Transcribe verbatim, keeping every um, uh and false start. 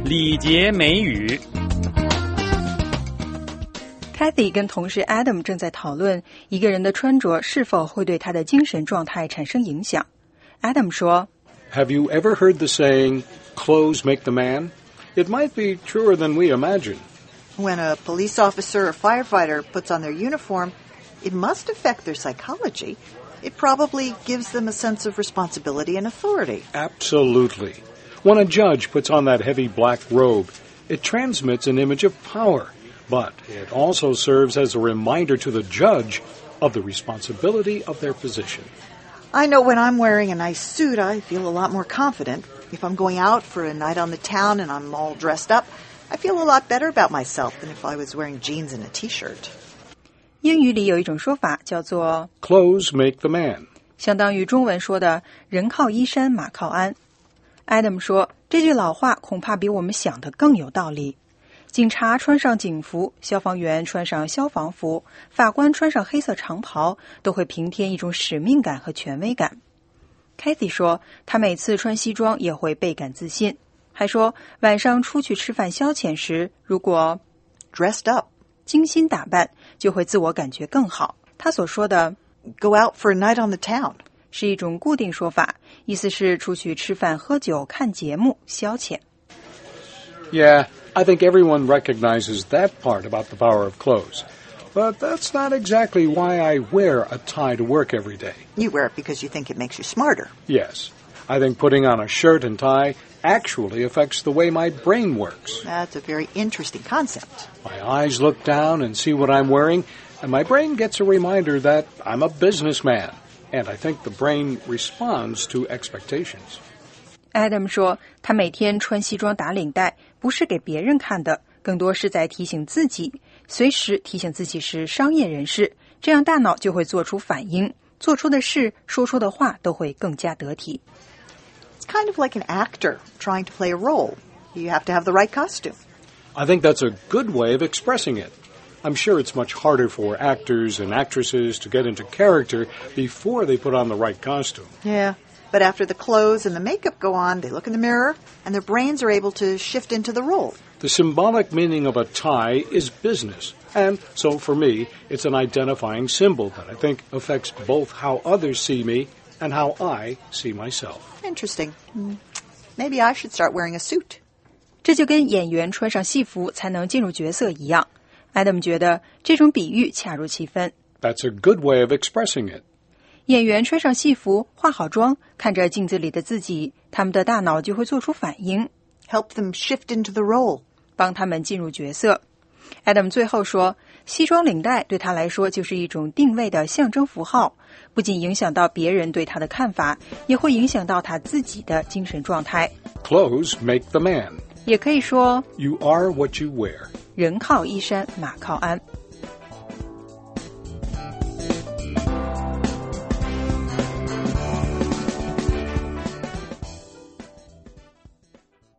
礼节美语。 Kathy 跟同事 Adam 正在讨论一个人的穿着是否会对他的精神状态产生影响。Adam 说 Have you ever heard the saying, clothes make the man? It might be truer than we imagine. When a police officer or firefighter puts on their uniform, it must affect their psychology. It probably gives them a sense of responsibility and authority. Absolutely. When a judge puts on that heavy black robe, it transmits an image of power, but it also serves as a reminder to the judge of the responsibility of their position. I know when I'm wearing a nice suit, I feel a lot more confident. If I'm going out for a night on the town and I'm all dressed up, I feel a lot better about myself than if I was wearing jeans and a T-shirt. 英语里有一种说法叫做 Clothes make the man. 相当于中文说的人靠衣衫马靠鞍。Adam 说这句老话恐怕比我们想的更有道理。警察穿上警服，消防员穿上消防服，法官穿上黑色长袍，都会平添一种使命感和权威感。Kathy 说她每次穿西装也会倍感自信，还说晚上出去吃饭消遣时，如果 dressed up 精心打扮，就会自我感觉更好。他所说的 go out for a night on the town 是一种固定说法，意思是出去吃饭、喝酒、看节目、消遣。 Yeah, I think everyone recognizes that part about the power of clothes. But that's not exactly why I wear a tie to work every day. You wear it because you think it makes you smarter. Yes. I think putting on a shirt and tie actually affects the way my brain works. That's a very interesting concept. My eyes look down and see what I'm wearing, and my brain gets a reminder that I'm a businessman, and I think the brain responds to expectations. Adam 说他每天穿西装打领带不是给别人看的，更多是在提醒自己，随时提醒自己是商业人士，这样大脑就会做出反应，做出的事说出的话都会更加得体。 It's kind of like an actor trying to play a role. You have to have the right costume. I think that's a good way of expressing it. I'm sure it's much harder for actors and actresses to get into character before they put on the right costume. Yeah, but after the clothes and the makeup go on, they look in the mirror, and their brains are able to shift into the role. The symbolic meaning of a tie is business, and so for me, it's an identifying symbol that I think affects both how others see me and how I see myself. Interesting. Maybe I should start wearing a suit. 这就跟演员穿上戏服才能进入角色一样。Adam 觉得这种比喻恰如其分。 That's a good way of expressing it. 演员穿上戏服，化好妆，看着镜子里的自己，他们的大脑就会做出反应， Help them shift into the role. 帮他们进入角色。Adam 最后说，西装领带对他来说就是一种定位的象征符号，不仅影响到别人对他的看法，也会影响到他自己的精神状态。 Clothes make the man. 也可以说 You are what you wear. 人靠衣衫，马靠鞍。